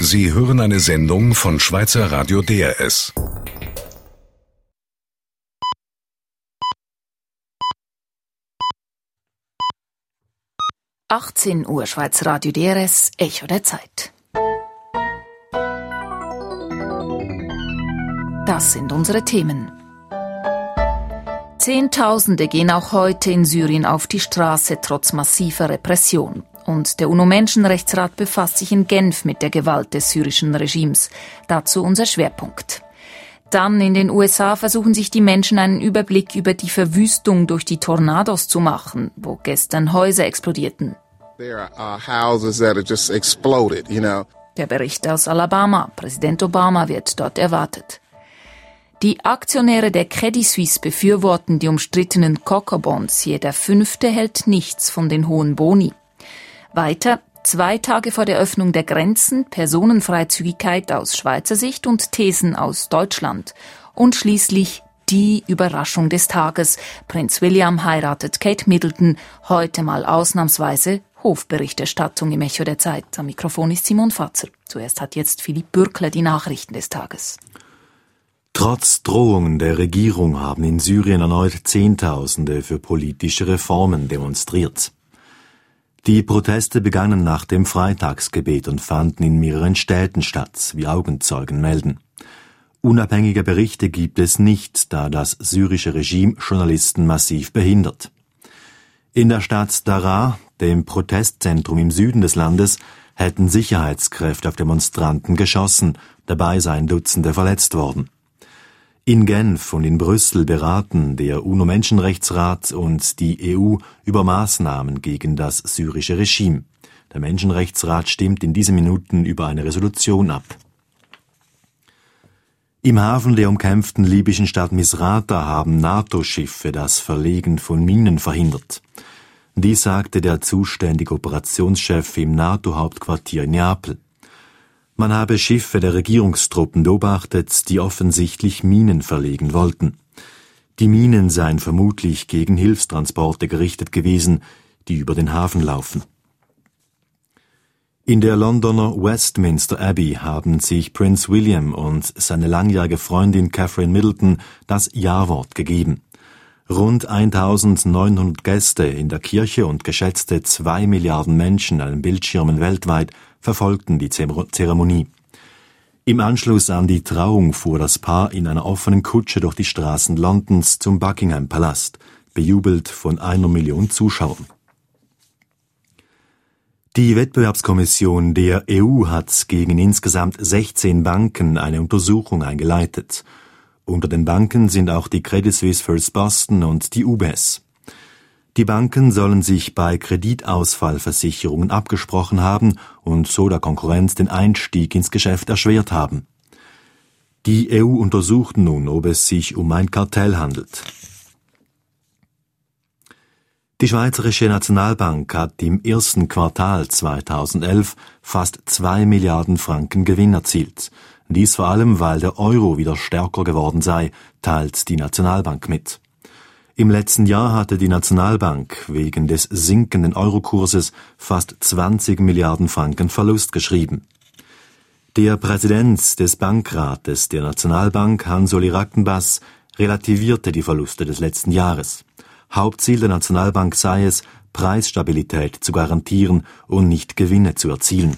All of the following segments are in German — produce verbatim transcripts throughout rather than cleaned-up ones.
Sie hören eine Sendung von Schweizer Radio D R S. achtzehn Uhr Schweizer Radio D R S, Echo der Zeit. Das sind unsere Themen. Zehntausende gehen auch heute in Syrien auf die Straße trotz massiver Repression. Und der UNO-Menschenrechtsrat befasst sich in Genf mit der Gewalt des syrischen Regimes. Dazu unser Schwerpunkt. Dann in den U S A versuchen sich die Menschen einen Überblick über die Verwüstung durch die Tornados zu machen, wo gestern Häuser explodierten. There are houses that have just exploded, you know. Der Bericht aus Alabama. Präsident Obama wird dort erwartet. Die Aktionäre der Credit Suisse befürworten die umstrittenen Coco-Bonds. Jeder Fünfte hält nichts von den hohen Boni. Weiter, zwei Tage vor der Öffnung der Grenzen, Personenfreizügigkeit aus Schweizer Sicht und Thesen aus Deutschland. Und schließlich die Überraschung des Tages. Prinz William heiratet Kate Middleton, heute mal ausnahmsweise Hofberichterstattung im Echo der Zeit. Am Mikrofon ist Simon Fatzer. Zuerst hat jetzt Philipp Bürkle die Nachrichten des Tages. Trotz Drohungen der Regierung haben in Syrien erneut Zehntausende für politische Reformen demonstriert. Die Proteste begannen nach dem Freitagsgebet und fanden in mehreren Städten statt, wie Augenzeugen melden. Unabhängige Berichte gibt es nicht, da das syrische Regime Journalisten massiv behindert. In der Stadt Daraa, dem Protestzentrum im Süden des Landes, hätten Sicherheitskräfte auf Demonstranten geschossen, dabei seien Dutzende verletzt worden. In Genf und in Brüssel beraten der UNO-Menschenrechtsrat und die E U über Maßnahmen gegen das syrische Regime. Der Menschenrechtsrat stimmt in diesen Minuten über eine Resolution ab. Im Hafen der umkämpften libyschen Stadt Misrata haben NATO-Schiffe das Verlegen von Minen verhindert. Dies sagte der zuständige Operationschef im NATO-Hauptquartier in Neapel. Man habe Schiffe der Regierungstruppen beobachtet, die offensichtlich Minen verlegen wollten. Die Minen seien vermutlich gegen Hilfstransporte gerichtet gewesen, die über den Hafen laufen. In der Londoner Westminster Abbey haben sich Prinz William und seine langjährige Freundin Catherine Middleton das Ja-Wort gegeben. Rund eintausendneunhundert Gäste in der Kirche und geschätzte zwei Milliarden Menschen an den Bildschirmen weltweit verfolgten die Zeremonie. Im Anschluss an die Trauung fuhr das Paar in einer offenen Kutsche durch die Straßen Londons zum Buckingham-Palast, bejubelt von einer Million Zuschauern. Die Wettbewerbskommission der E U hat gegen insgesamt sechzehn Banken eine Untersuchung eingeleitet. Unter den Banken sind auch die Credit Suisse First Boston und die U B S. Die Banken sollen sich bei Kreditausfallversicherungen abgesprochen haben und so der Konkurrenz den Einstieg ins Geschäft erschwert haben. Die E U untersucht nun, ob es sich um ein Kartell handelt. Die Schweizerische Nationalbank hat im ersten Quartal zweitausendelf fast zwei Milliarden Franken Gewinn erzielt. Dies vor allem, weil der Euro wieder stärker geworden sei, teilt die Nationalbank mit. Im letzten Jahr hatte die Nationalbank wegen des sinkenden Eurokurses fast zwanzig Milliarden Franken Verlust geschrieben. Der Präsident des Bankrates der Nationalbank, Hans-Oli Rackenbass, relativierte die Verluste des letzten Jahres. Hauptziel der Nationalbank sei es, Preisstabilität zu garantieren und nicht Gewinne zu erzielen.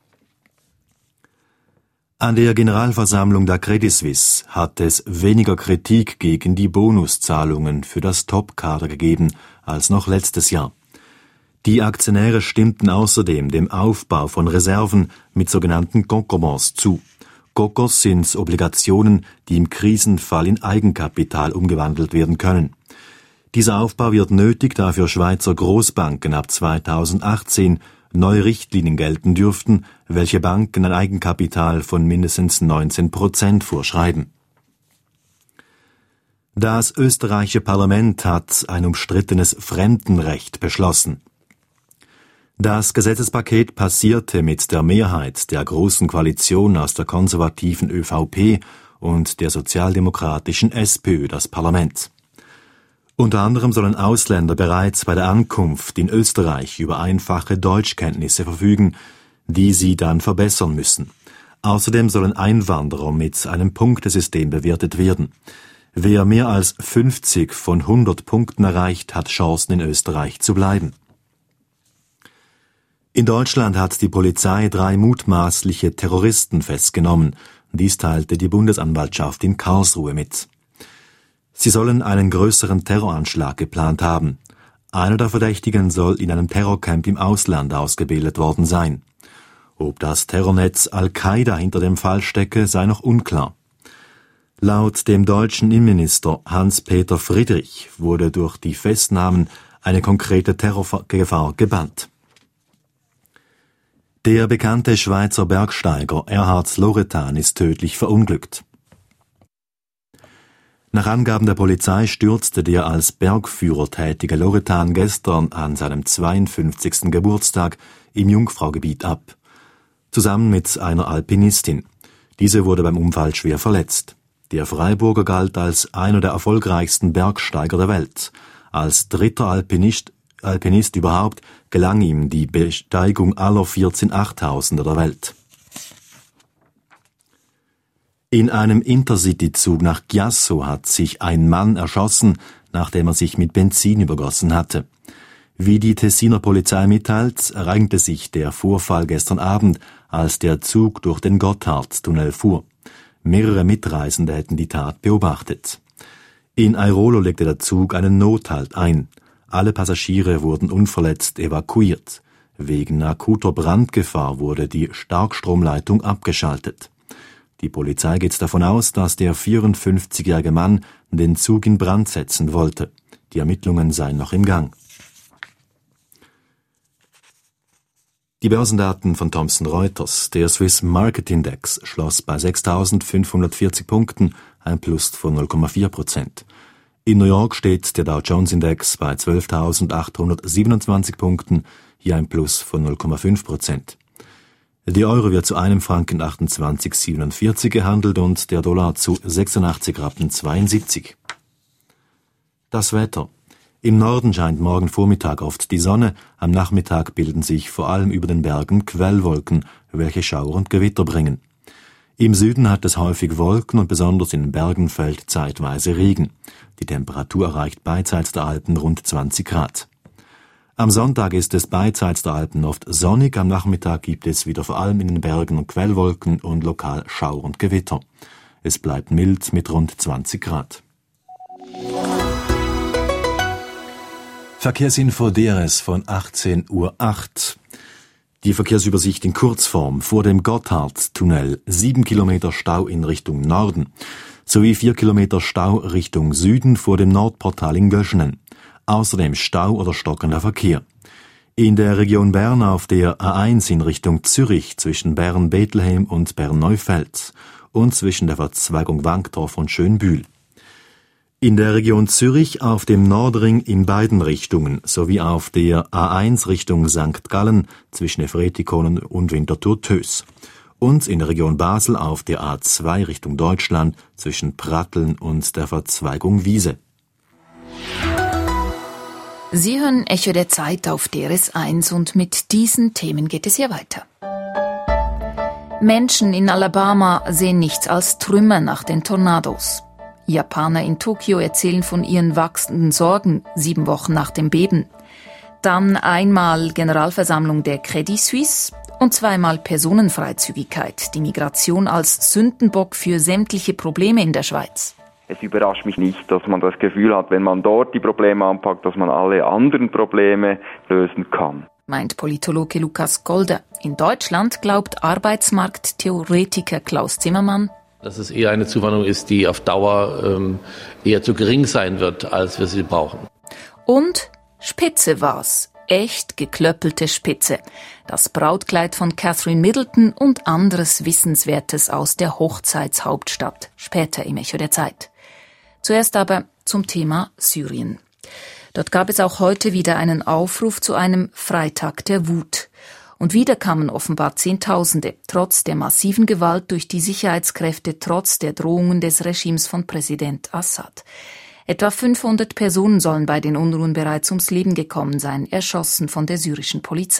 An der Generalversammlung der Credit Suisse hat es weniger Kritik gegen die Bonuszahlungen für das Top-Kader gegeben als noch letztes Jahr. Die Aktionäre stimmten außerdem dem Aufbau von Reserven mit sogenannten Coco-Bonds zu. Cocos sind Obligationen, die im Krisenfall in Eigenkapital umgewandelt werden können. Dieser Aufbau wird nötig, da für Schweizer Großbanken ab zweitausendachtzehn neue Richtlinien gelten dürften, welche Banken ein Eigenkapital von mindestens neunzehn Prozent vorschreiben. Das österreichische Parlament hat ein umstrittenes Fremdenrecht beschlossen. Das Gesetzespaket passierte mit der Mehrheit der Großen Koalition aus der konservativen ÖVP und der sozialdemokratischen SPÖ das Parlament. Unter anderem sollen Ausländer bereits bei der Ankunft in Österreich über einfache Deutschkenntnisse verfügen, die sie dann verbessern müssen. Außerdem sollen Einwanderer mit einem Punktesystem bewertet werden. Wer mehr als fünfzig von hundert Punkten erreicht, hat Chancen, in Österreich zu bleiben. In Deutschland hat die Polizei drei mutmaßliche Terroristen festgenommen. Dies teilte die Bundesanwaltschaft in Karlsruhe mit. Sie sollen einen größeren Terroranschlag geplant haben. Einer der Verdächtigen soll in einem Terrorcamp im Ausland ausgebildet worden sein. Ob das Terrornetz Al-Qaida hinter dem Fall stecke, sei noch unklar. Laut dem deutschen Innenminister Hans-Peter Friedrich wurde durch die Festnahmen eine konkrete Terrorgefahr gebannt. Der bekannte Schweizer Bergsteiger Erhard Loretan ist tödlich verunglückt. Nach Angaben der Polizei stürzte der als Bergführer tätige Loretan gestern an seinem zweiundfünfzigsten Geburtstag im Jungfraugebiet ab. Zusammen mit einer Alpinistin. Diese wurde beim Unfall schwer verletzt. Der Freiburger galt als einer der erfolgreichsten Bergsteiger der Welt. Als dritter Alpinist, Alpinist überhaupt gelang ihm die Besteigung aller vierzehn Achttausender der Welt. In einem Intercity-Zug nach Chiasso hat sich ein Mann erschossen, nachdem er sich mit Benzin übergossen hatte. Wie die Tessiner Polizei mitteilt, ereignete sich der Vorfall gestern Abend, als der Zug durch den Gotthardtunnel fuhr. Mehrere Mitreisende hätten die Tat beobachtet. In Airolo legte der Zug einen Nothalt ein. Alle Passagiere wurden unverletzt evakuiert. Wegen akuter Brandgefahr wurde die Starkstromleitung abgeschaltet. Die Polizei geht davon aus, dass der vierundfünfzigjährige Mann den Zug in Brand setzen wollte. Die Ermittlungen seien noch im Gang. Die Börsendaten von Thomson Reuters. Der Swiss Market Index schloss bei sechstausendfünfhundertvierzig Punkten, ein Plus von null Komma vier Prozent. In New York steht der Dow Jones Index bei zwölftausendachthundertsiebenundzwanzig Punkten, hier ein Plus von null Komma fünf Prozent. Der Euro wird zu einem Franken achtundzwanzig Komma siebenundvierzig gehandelt und der Dollar zu sechsundachtzig Rappen zweiundsiebzig. Das Wetter. Im Norden scheint morgen Vormittag oft die Sonne, am Nachmittag bilden sich vor allem über den Bergen Quellwolken, welche Schauer und Gewitter bringen. Im Süden hat es häufig Wolken und besonders in den Bergen fällt zeitweise Regen. Die Temperatur erreicht beidseits der Alpen rund zwanzig Grad. Am Sonntag ist es beidseits der Alpen oft sonnig, am Nachmittag gibt es wieder vor allem in den Bergen Quellwolken und lokal Schauer und Gewitter. Es bleibt mild mit rund zwanzig Grad. Verkehrsinfo D R S von achtzehn Uhr acht. Die Verkehrsübersicht in Kurzform vor dem Gotthardtunnel, sieben Kilometer Stau in Richtung Norden, sowie vier Kilometer Stau Richtung Süden vor dem Nordportal in Göschenen. Außerdem Stau oder stockender Verkehr. In der Region Bern auf der A eins in Richtung Zürich zwischen Bern-Bethlehem und Bern-Neufeld und zwischen der Verzweigung Wankdorf und Schönbühl. In der Region Zürich auf dem Nordring in beiden Richtungen sowie auf der A eins Richtung Sankt Gallen zwischen Efretikon und Winterthur-Töss. Und in der Region Basel auf der A zwei Richtung Deutschland zwischen Pratteln und der Verzweigung Wiese. Sie hören Echo der Zeit auf D R S eins und mit diesen Themen geht es hier weiter. Menschen in Alabama sehen nichts als Trümmer nach den Tornados. Japaner in Tokio erzählen von ihren wachsenden Sorgen, sieben Wochen nach dem Beben. Dann einmal Generalversammlung der Credit Suisse und zweimal Personenfreizügigkeit, die Migration als Sündenbock für sämtliche Probleme in der Schweiz. Es überrascht mich nicht, dass man das Gefühl hat, wenn man dort die Probleme anpackt, dass man alle anderen Probleme lösen kann. Meint Politologe Lukas Golder. In Deutschland glaubt Arbeitsmarkttheoretiker Klaus Zimmermann, dass es eher eine Zuwanderung ist, die auf Dauer ähm, eher zu gering sein wird, als wir sie brauchen. Und Spitze war's. Echt geklöppelte Spitze. Das Brautkleid von Catherine Middleton und anderes Wissenswertes aus der Hochzeitshauptstadt. Später im Echo der Zeit. Zuerst aber zum Thema Syrien. Dort gab es auch heute wieder einen Aufruf zu einem Freitag der Wut. Und wieder kamen offenbar Zehntausende, trotz der massiven Gewalt durch die Sicherheitskräfte, trotz der Drohungen des Regimes von Präsident Assad. Etwa fünfhundert Personen sollen bei den Unruhen bereits ums Leben gekommen sein, erschossen von der syrischen Polizei.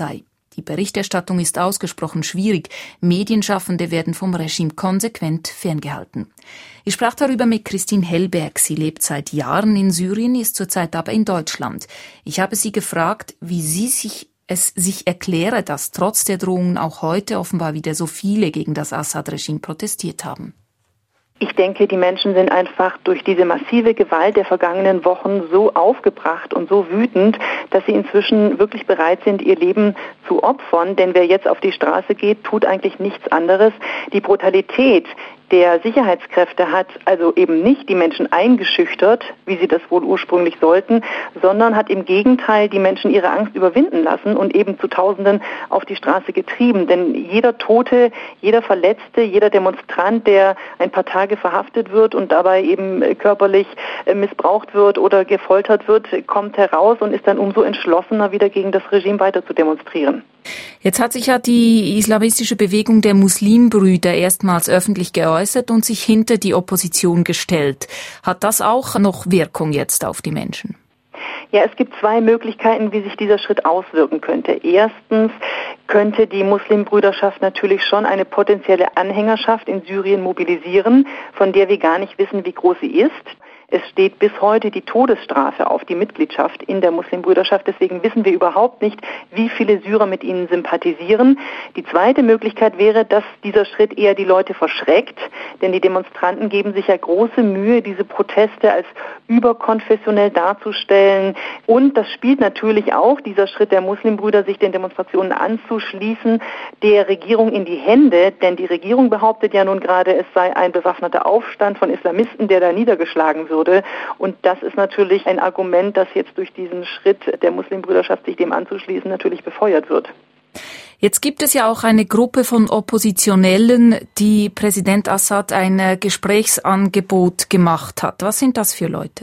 Die Berichterstattung ist ausgesprochen schwierig. Medienschaffende werden vom Regime konsequent ferngehalten. Ich sprach darüber mit Christine Hellberg. Sie lebt seit Jahren in Syrien, ist zurzeit aber in Deutschland. Ich habe sie gefragt, wie sie sich es sich erkläre, dass trotz der Drohungen auch heute offenbar wieder so viele gegen das Assad-Regime protestiert haben. Ich denke, die Menschen sind einfach durch diese massive Gewalt der vergangenen Wochen so aufgebracht und so wütend, dass sie inzwischen wirklich bereit sind, ihr Leben zu opfern. Denn wer jetzt auf die Straße geht, tut eigentlich nichts anderes. Die Brutalität der Sicherheitskräfte hat also eben nicht die Menschen eingeschüchtert, wie sie das wohl ursprünglich sollten, sondern hat im Gegenteil die Menschen ihre Angst überwinden lassen und eben zu Tausenden auf die Straße getrieben. Denn jeder Tote, jeder Verletzte, jeder Demonstrant, der ein paar Tage verhaftet wird und dabei eben körperlich missbraucht wird oder gefoltert wird, kommt heraus und ist dann umso entschlossener, wieder gegen das Regime weiter zu demonstrieren. Jetzt hat sich ja die islamistische Bewegung der Muslimbrüder erstmals öffentlich geäußert und sich hinter die Opposition gestellt. Hat das auch noch Wirkung jetzt auf die Menschen? Ja, es gibt zwei Möglichkeiten, wie sich dieser Schritt auswirken könnte. Erstens könnte die Muslimbrüderschaft natürlich schon eine potenzielle Anhängerschaft in Syrien mobilisieren, von der wir gar nicht wissen, wie groß sie ist. Es steht bis heute die Todesstrafe auf die Mitgliedschaft in der Muslimbrüderschaft. Deswegen wissen wir überhaupt nicht, wie viele Syrer mit ihnen sympathisieren. Die zweite Möglichkeit wäre, dass dieser Schritt eher die Leute verschreckt. Denn die Demonstranten geben sich ja große Mühe, diese Proteste als überkonfessionell darzustellen. Und das spielt natürlich auch, dieser Schritt der Muslimbrüder, sich den Demonstrationen anzuschließen, der Regierung in die Hände. Denn die Regierung behauptet ja nun gerade, es sei ein bewaffneter Aufstand von Islamisten, der da niedergeschlagen wird. Und das ist natürlich ein Argument, das jetzt durch diesen Schritt der Muslimbrüderschaft, sich dem anzuschließen, natürlich befeuert wird. Jetzt gibt es ja auch eine Gruppe von Oppositionellen, die Präsident Assad ein Gesprächsangebot gemacht hat. Was sind das für Leute?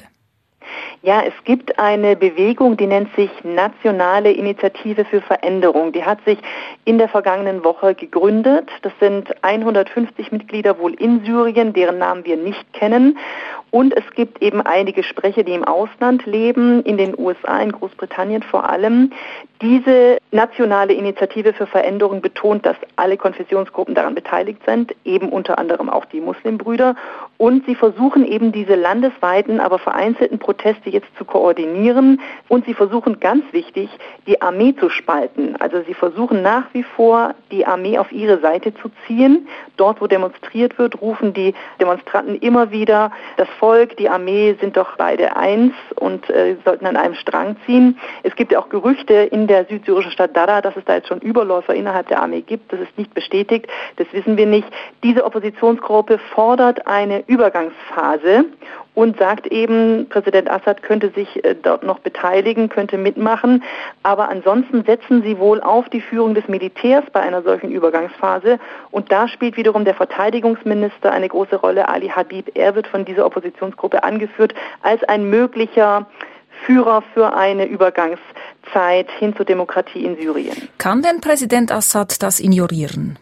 Ja, es gibt eine Bewegung, die nennt sich Nationale Initiative für Veränderung. Die hat sich in der vergangenen Woche gegründet. Das sind hundertfünfzig Mitglieder wohl in Syrien, deren Namen wir nicht kennen. Und es gibt eben einige Sprecher, die im Ausland leben, in den U S A, in Großbritannien vor allem. Diese nationale Initiative für Veränderung betont, dass alle Konfessionsgruppen daran beteiligt sind, eben unter anderem auch die Muslimbrüder. Und sie versuchen eben diese landesweiten, aber vereinzelten Proteste jetzt zu koordinieren. Und sie versuchen ganz wichtig, die Armee zu spalten. Also sie versuchen nach wie vor, die Armee auf ihre Seite zu ziehen. Dort, wo demonstriert wird, rufen die Demonstranten immer wieder, das Volk, die Armee sind doch beide eins und äh, sollten an einem Strang ziehen. Es gibt ja auch Gerüchte in der südsyrischen Stadt Dara, dass es da jetzt schon Überläufer innerhalb der Armee gibt. Das ist nicht bestätigt, das wissen wir nicht. Diese Oppositionsgruppe fordert eine Übergangsphase und sagt eben, Präsident Assad könnte sich äh, dort noch beteiligen, könnte mitmachen. Aber ansonsten setzen sie wohl auf die Führung des Militärs bei einer solchen Übergangsphase. Und da spielt wiederum der Verteidigungsminister eine große Rolle, Ali Habib. Er wird von dieser Oppositionsgruppe angeführt als ein möglicher Führer für eine Übergangszeit hin zur Demokratie in Syrien. Kann denn Präsident Assad das ignorieren?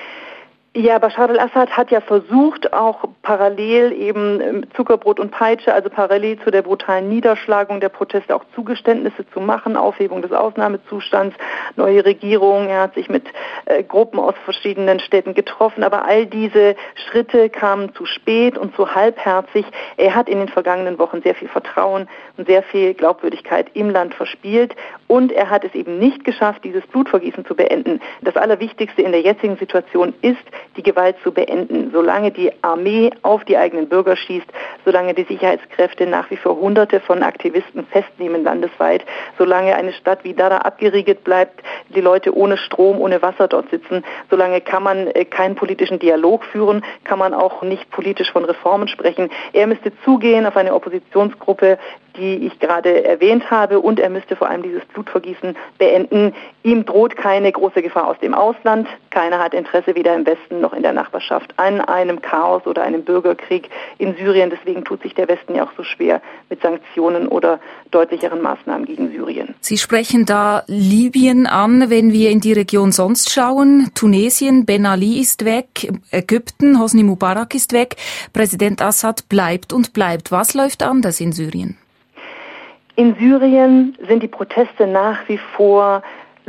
Ja, Bashar al-Assad hat ja versucht, auch parallel eben Zuckerbrot und Peitsche, also parallel zu der brutalen Niederschlagung der Proteste auch Zugeständnisse zu machen, Aufhebung des Ausnahmezustands, neue Regierung. Er hat sich mit äh, Gruppen aus verschiedenen Städten getroffen, aber all diese Schritte kamen zu spät und zu halbherzig. Er hat in den vergangenen Wochen sehr viel Vertrauen und sehr viel Glaubwürdigkeit im Land verspielt und er hat es eben nicht geschafft, dieses Blutvergießen zu beenden. Das Allerwichtigste in der jetzigen Situation ist, die Gewalt zu beenden. Solange die Armee auf die eigenen Bürger schießt, solange die Sicherheitskräfte nach wie vor Hunderte von Aktivisten festnehmen landesweit, solange eine Stadt wie Dara abgeriegelt bleibt, die Leute ohne Strom, ohne Wasser dort sitzen, solange kann man keinen politischen Dialog führen, kann man auch nicht politisch von Reformen sprechen. Er müsste zugehen auf eine Oppositionsgruppe, die ich gerade erwähnt habe, und er müsste vor allem dieses Blutvergießen beenden. Ihm droht keine große Gefahr aus dem Ausland. Keiner hat Interesse, weder im Westen noch in der Nachbarschaft, an einem Chaos oder einem Bürgerkrieg in Syrien. Deswegen tut sich der Westen ja auch so schwer mit Sanktionen oder deutlicheren Maßnahmen gegen Syrien. Sie sprechen da Libyen an, wenn wir in die Region sonst schauen. Tunesien, Ben Ali ist weg, Ägypten, Hosni Mubarak ist weg. Präsident Assad bleibt und bleibt. Was läuft anders in Syrien? In Syrien sind die Proteste nach wie vor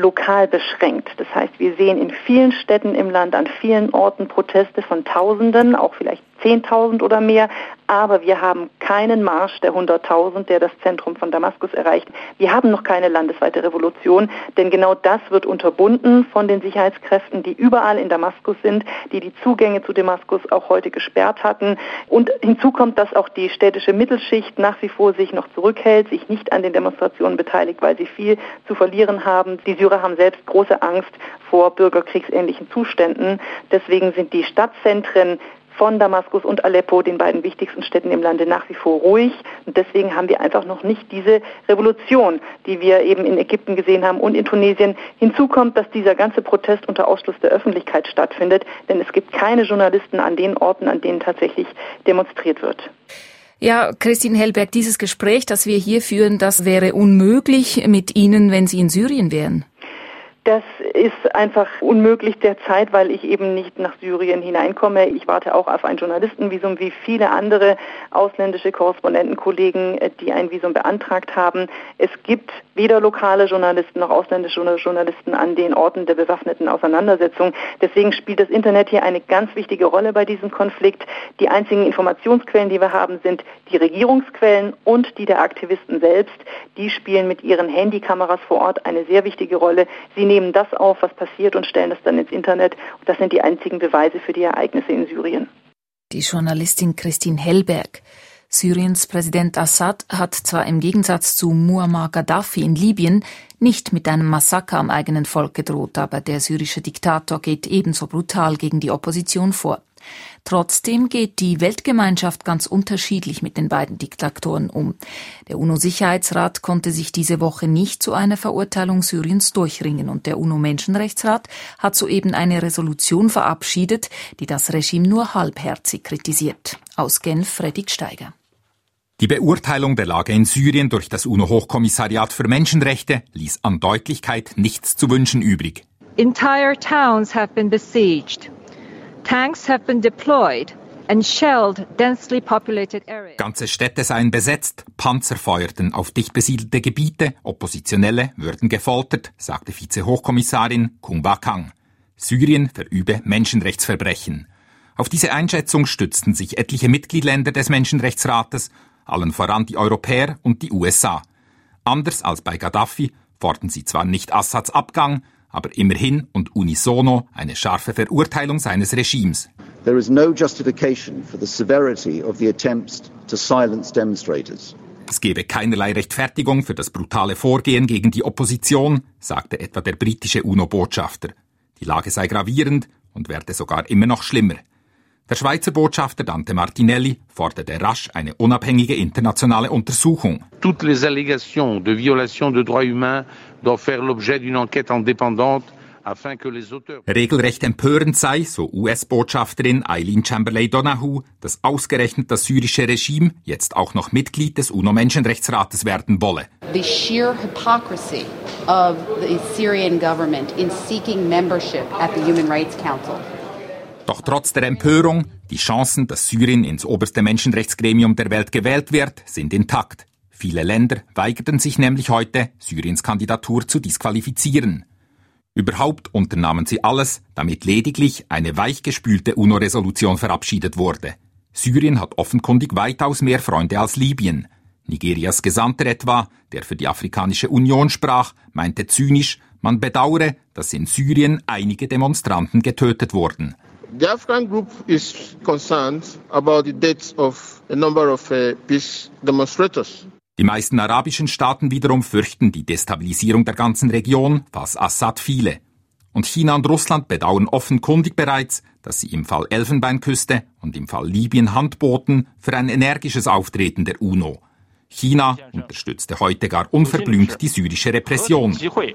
lokal beschränkt. Das heißt, wir sehen in vielen Städten im Land, an vielen Orten Proteste von Tausenden, auch vielleicht zehntausend oder mehr, aber wir haben keinen Marsch der hunderttausend, der das Zentrum von Damaskus erreicht. Wir haben noch keine landesweite Revolution, denn genau das wird unterbunden von den Sicherheitskräften, die überall in Damaskus sind, die die Zugänge zu Damaskus auch heute gesperrt hatten. Und hinzu kommt, dass auch die städtische Mittelschicht nach wie vor sich noch zurückhält, sich nicht an den Demonstrationen beteiligt, weil sie viel zu verlieren haben. Die Syrer haben selbst große Angst vor bürgerkriegsähnlichen Zuständen. Deswegen sind die Stadtzentren von Damaskus und Aleppo, den beiden wichtigsten Städten im Lande, nach wie vor ruhig. Und deswegen haben wir einfach noch nicht diese Revolution, die wir eben in Ägypten gesehen haben und in Tunesien. Hinzu kommt, dass dieser ganze Protest unter Ausschluss der Öffentlichkeit stattfindet, denn es gibt keine Journalisten an den Orten, an denen tatsächlich demonstriert wird. Ja, Christine Hellberg, dieses Gespräch, das wir hier führen, das wäre unmöglich mit Ihnen, wenn Sie in Syrien wären. Das ist einfach unmöglich derzeit, weil ich eben nicht nach Syrien hineinkomme. Ich warte auch auf ein Journalistenvisum, wie viele andere ausländische Korrespondentenkollegen, die ein Visum beantragt haben. Es gibt weder lokale Journalisten noch ausländische Journalisten an den Orten der bewaffneten Auseinandersetzung. Deswegen spielt das Internet hier eine ganz wichtige Rolle bei diesem Konflikt. Die einzigen Informationsquellen, die wir haben, sind die Regierungsquellen und die der Aktivisten selbst. Die spielen mit ihren Handykameras vor Ort eine sehr wichtige Rolle. Sie nehmen das auf, was passiert, und stellen das dann ins Internet. Und das sind die einzigen Beweise für die Ereignisse in Syrien. Die Journalistin Christine Hellberg. Syriens Präsident Assad hat zwar im Gegensatz zu Muammar Gaddafi in Libyen nicht mit einem Massaker am eigenen Volk gedroht, aber der syrische Diktator geht ebenso brutal gegen die Opposition vor. Trotzdem geht die Weltgemeinschaft ganz unterschiedlich mit den beiden Diktatoren um. Der UNO-Sicherheitsrat konnte sich diese Woche nicht zu einer Verurteilung Syriens durchringen und der UNO-Menschenrechtsrat hat soeben eine Resolution verabschiedet, die das Regime nur halbherzig kritisiert. Aus Genf, Fredrik Steiger. Die Beurteilung der Lage in Syrien durch das UNO-Hochkommissariat für Menschenrechte ließ an Deutlichkeit nichts zu wünschen übrig. Entire towns have been besieged. Tanks have been deployed and shelled densely populated areas. Ganze Städte seien besetzt, Panzer feuerten auf dicht besiedelte Gebiete, Oppositionelle würden gefoltert, sagte Vize-Hochkommissarin Kung Bakang. Syrien verübe Menschenrechtsverbrechen. Auf diese Einschätzung stützten sich etliche Mitgliedsländer des Menschenrechtsrates, allen voran die Europäer und die U S A. Anders als bei Gaddafi forderten sie zwar nicht Assads Abgang, aber immerhin und unisono eine scharfe Verurteilung seines Regimes. There is no justification for the severity of the attempts to silence demonstrators. Es gebe keinerlei Rechtfertigung für das brutale Vorgehen gegen die Opposition, sagte etwa der britische UNO-Botschafter. Die Lage sei gravierend und werde sogar immer noch schlimmer. Der Schweizer Botschafter Dante Martinelli forderte rasch eine unabhängige internationale Untersuchung. Toutes les allégations de violation de droits humains doivent faire l'objet d'une enquête indépendante afin que les auteurs... Regelrecht empörend sei, so U S-Botschafterin Eileen Chamberlain-Donahue, dass ausgerechnet das syrische Regime jetzt auch noch Mitglied des UNO-Menschenrechtsrates werden wolle. The sheer hypocrisy of the Syrian government in seeking membership at the Human Rights Council. Doch trotz der Empörung, die Chancen, dass Syrien ins oberste Menschenrechtsgremium der Welt gewählt wird, sind intakt. Viele Länder weigerten sich nämlich heute, Syriens Kandidatur zu disqualifizieren. Überhaupt unternahmen sie alles, damit lediglich eine weichgespülte UNO-Resolution verabschiedet wurde. Syrien hat offenkundig weitaus mehr Freunde als Libyen. Nigerias Gesandter etwa, der für die Afrikanische Union sprach, meinte zynisch, man bedauere, dass in Syrien einige Demonstranten getötet wurden. The Afghan group is concerned about the deaths of a number of uh, peace demonstrators. Die meisten arabischen Staaten wiederum fürchten die Destabilisierung der ganzen Region, falls Assad fiele. Und China und Russland bedauern offenkundig bereits, dass sie im Fall Elfenbeinküste und im Fall Libyen Hand boten für ein energisches Auftreten der UNO. China unterstützte heute gar unverblümt die syrische Repression.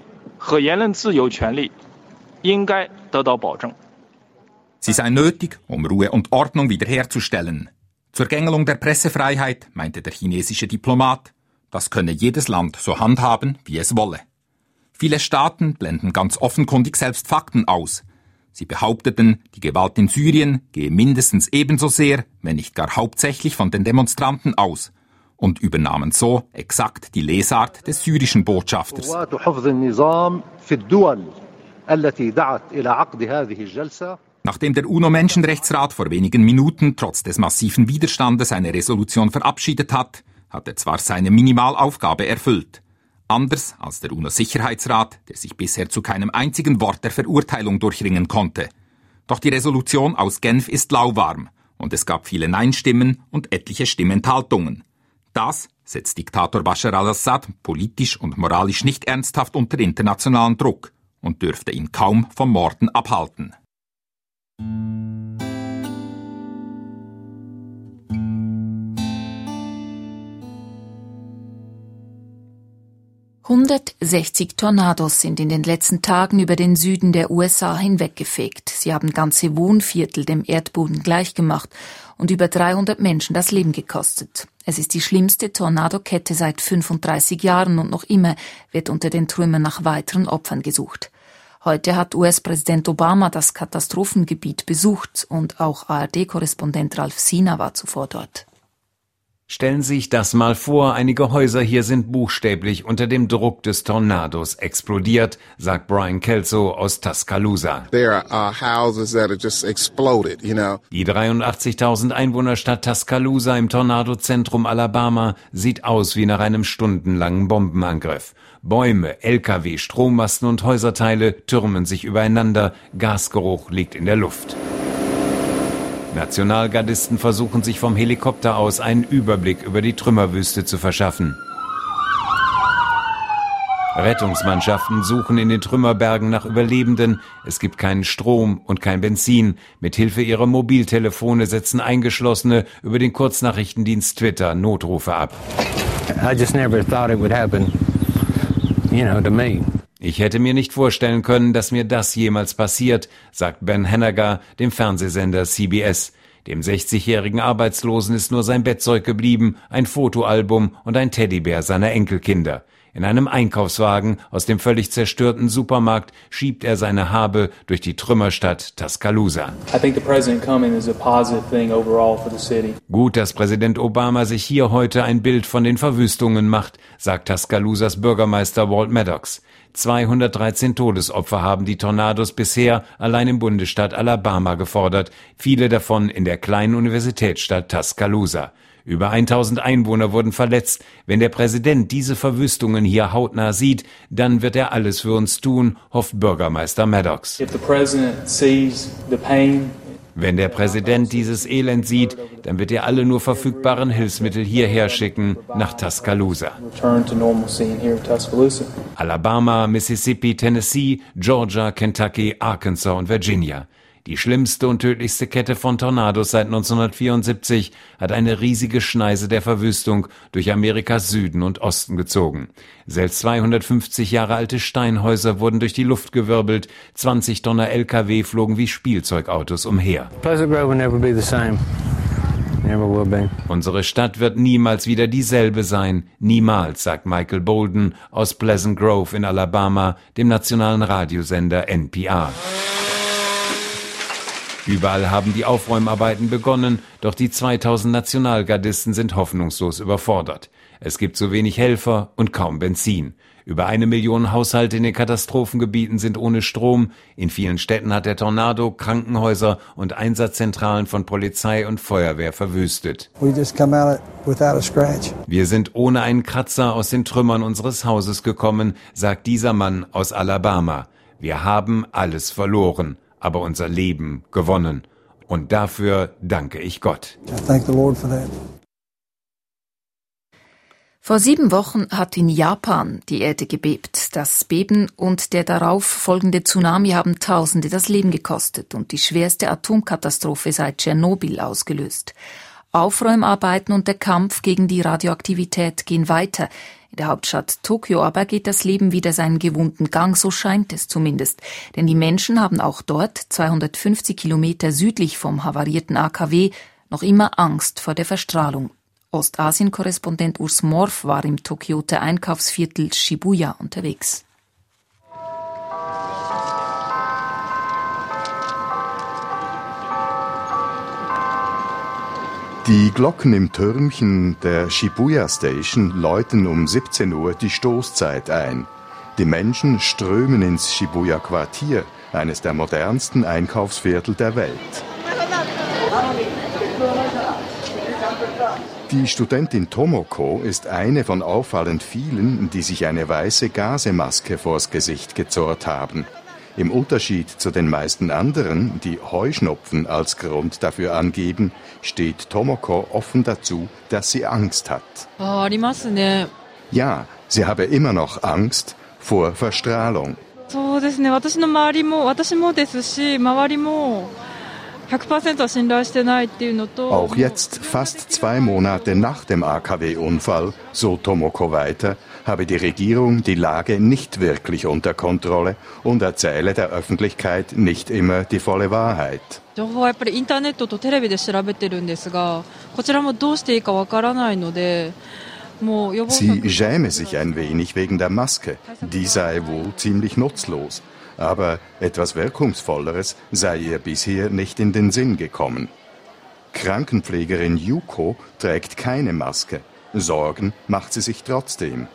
Sie sei nötig, um Ruhe und Ordnung wiederherzustellen. Zur Gängelung der Pressefreiheit, meinte der chinesische Diplomat, das könne jedes Land so handhaben, wie es wolle. Viele Staaten blenden ganz offenkundig selbst Fakten aus. Sie behaupteten, die Gewalt in Syrien gehe mindestens ebenso sehr, wenn nicht gar hauptsächlich von den Demonstranten aus. und übernahmen so exakt die Lesart des syrischen Botschafters. Nachdem der UNO-Menschenrechtsrat vor wenigen Minuten trotz des massiven Widerstandes eine Resolution verabschiedet hat, hat er zwar seine Minimalaufgabe erfüllt. Anders als der UNO-Sicherheitsrat, der sich bisher zu keinem einzigen Wort der Verurteilung durchringen konnte. Doch die Resolution aus Genf ist lauwarm und es gab viele Nein-Stimmen und etliche Stimmenthaltungen. Das setzt Diktator Bashar al-Assad politisch und moralisch nicht ernsthaft unter internationalen Druck und dürfte ihn kaum vom Morden abhalten. hundertsechzig Tornados sind in den letzten Tagen über den Süden der U S A hinweggefegt. Sie haben ganze Wohnviertel dem Erdboden gleichgemacht und über dreihundert Menschen das Leben gekostet. Es ist die schlimmste Tornadokette seit fünfunddreißig Jahren und noch immer wird unter den Trümmern nach weiteren Opfern gesucht. Heute hat U S-Präsident Obama das Katastrophengebiet besucht und auch A R D-Korrespondent Ralf Sina war zuvor dort. Stellen Sie sich das mal vor, einige Häuser hier sind buchstäblich unter dem Druck des Tornados explodiert, sagt Brian Kelso aus Tuscaloosa. There are houses that are just exploded, you know. Die dreiundachtzigtausend Einwohnerstadt Tuscaloosa im Tornadozentrum Alabama sieht aus wie nach einem stundenlangen Bombenangriff. Bäume, L K W, Strommasten und Häuserteile türmen sich übereinander, Gasgeruch liegt in der Luft. Nationalgardisten versuchen sich vom Helikopter aus einen Überblick über die Trümmerwüste zu verschaffen. Rettungsmannschaften suchen in den Trümmerbergen nach Überlebenden. Es gibt keinen Strom und kein Benzin. Mithilfe ihrer Mobiltelefone setzen Eingeschlossene über den Kurznachrichtendienst Twitter Notrufe ab. I just never thought it would happen, you know, to me. Ich hätte mir nicht vorstellen können, dass mir das jemals passiert, sagt Ben Henniger dem Fernsehsender C B S. Dem sechzigjährigen Arbeitslosen ist nur sein Bettzeug geblieben, ein Fotoalbum und ein Teddybär seiner Enkelkinder. In einem Einkaufswagen aus dem völlig zerstörten Supermarkt schiebt er seine Habe durch die Trümmerstadt Tuscaloosa. Gut, dass Präsident Obama sich hier heute ein Bild von den Verwüstungen macht, sagt Tuscaloosas Bürgermeister Walt Maddox. zweihundertdreizehn Todesopfer haben die Tornados bisher allein im Bundesstaat Alabama gefordert, viele davon in der kleinen Universitätsstadt Tuscaloosa. Über tausend Einwohner wurden verletzt. Wenn der Präsident diese Verwüstungen hier hautnah sieht, dann wird er alles für uns tun, hofft Bürgermeister Maddox. Wenn der Präsident dieses Elend sieht, dann wird er alle nur verfügbaren Hilfsmittel hierher schicken, nach Tuscaloosa. Alabama, Mississippi, Tennessee, Georgia, Kentucky, Arkansas und Virginia. Die schlimmste und tödlichste Kette von Tornados seit neunzehnhundertvierundsiebzig hat eine riesige Schneise der Verwüstung durch Amerikas Süden und Osten gezogen. Selbst zweihundertfünfzig Jahre alte Steinhäuser wurden durch die Luft gewirbelt, zwanzig Tonner L K W flogen wie Spielzeugautos umher. Pleasant Grove will never be the same. Never will be. Unsere Stadt wird niemals wieder dieselbe sein. Niemals, sagt Michael Bolden aus Pleasant Grove in Alabama, dem nationalen Radiosender N P R. Überall haben die Aufräumarbeiten begonnen, doch die zweitausend Nationalgardisten sind hoffnungslos überfordert. Es gibt so wenig Helfer und kaum Benzin. Über eine Million Haushalte in den Katastrophengebieten sind ohne Strom. In vielen Städten hat der Tornado Krankenhäuser und Einsatzzentralen von Polizei und Feuerwehr verwüstet. We just come out without a scratch. Wir sind ohne einen Kratzer aus den Trümmern unseres Hauses gekommen, sagt dieser Mann aus Alabama. Wir haben alles verloren, aber unser Leben gewonnen. Und dafür danke ich Gott. I thank the Lord for that. Vor sieben Wochen hat in Japan die Erde gebebt. Das Beben und der darauf folgende Tsunami haben Tausende das Leben gekostet und die schwerste Atomkatastrophe seit Tschernobyl ausgelöst. Aufräumarbeiten und der Kampf gegen die Radioaktivität gehen weiter. In der Hauptstadt Tokio aber geht das Leben wieder seinen gewohnten Gang, so scheint es zumindest. Denn die Menschen haben auch dort, zweihundertfünfzig Kilometer südlich vom havarierten A K W, noch immer Angst vor der Verstrahlung. Ostasien-Korrespondent Urs Morf war im Tokioter Einkaufsviertel Shibuya unterwegs. Die Glocken im Türmchen der Shibuya Station läuten um siebzehn Uhr die Stoßzeit ein. Die Menschen strömen ins Shibuya Quartier, eines der modernsten Einkaufsviertel der Welt. Die Studentin Tomoko ist eine von auffallend vielen, die sich eine weiße Gasemaske vors Gesicht gezurrt haben. Im Unterschied zu den meisten anderen, die Heuschnupfen als Grund dafür angeben, steht Tomoko offen dazu, dass sie Angst hat. Ja, sie habe immer noch Angst vor Verstrahlung. Auch jetzt, fast zwei Monate nach dem A K W-Unfall, so Tomoko weiter, habe die Regierung die Lage nicht wirklich unter Kontrolle und erzähle der Öffentlichkeit nicht immer die volle Wahrheit. Sie schäme sich ein wenig wegen der Maske, die sei wohl ziemlich nutzlos. Aber etwas Wirkungsvolleres sei ihr bisher nicht in den Sinn gekommen. Krankenpflegerin Yuko trägt keine Maske. Sorgen macht sie sich trotzdem.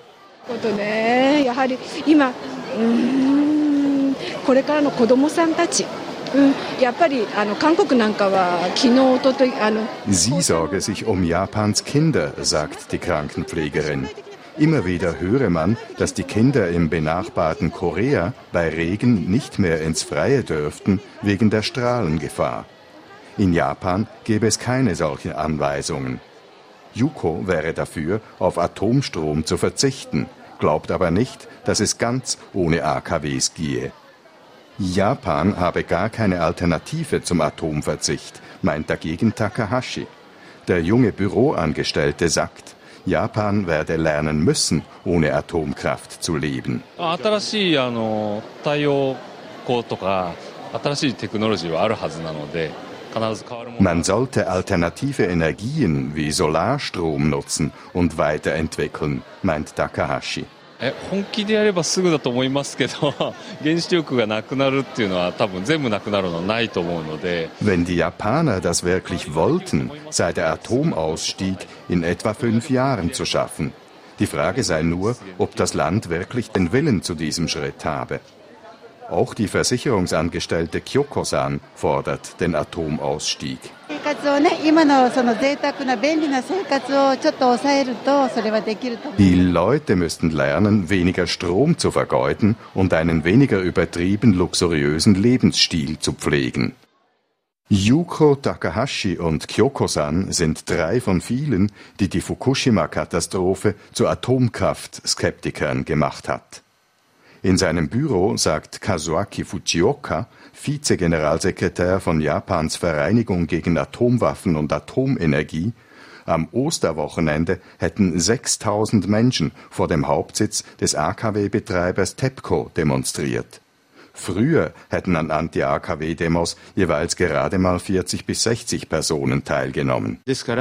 Sie sorge sich um Japans Kinder, sagt die Krankenpflegerin. Immer wieder höre man, dass die Kinder im benachbarten Korea bei Regen nicht mehr ins Freie dürften wegen der Strahlengefahr. In Japan gäbe es keine solchen Anweisungen. Yuko wäre dafür, auf Atomstrom zu verzichten, glaubt aber nicht, dass es ganz ohne A K Ws gehe. Japan habe gar keine Alternative zum Atomverzicht, meint dagegen Takahashi. Der junge Büroangestellte sagt, Japan werde lernen müssen, ohne Atomkraft zu leben. Man sollte alternative Energien wie Solarstrom nutzen und weiterentwickeln, meint Takahashi. Wenn die Japaner das wirklich wollten, sei der Atomausstieg in etwa fünf Jahren zu schaffen. Die Frage sei nur, ob das Land wirklich den Willen zu diesem Schritt habe. Auch die Versicherungsangestellte Kyoko-san fordert den Atomausstieg. Die Leute müssten lernen, weniger Strom zu vergeuden und einen weniger übertrieben luxuriösen Lebensstil zu pflegen. Yuko, Takahashi und Kyoko-san sind drei von vielen, die die Fukushima-Katastrophe zu Atomkraft-Skeptikern gemacht hat. In seinem Büro sagt Kazuaki Fujioka, Vizegeneralsekretär von Japans Vereinigung gegen Atomwaffen und Atomenergie, am Osterwochenende hätten sechstausend Menschen vor dem Hauptsitz des A K W-Betreibers TEPCO demonstriert. Früher hätten an Anti-A K W-Demos jeweils gerade mal vierzig bis sechzig Personen teilgenommen.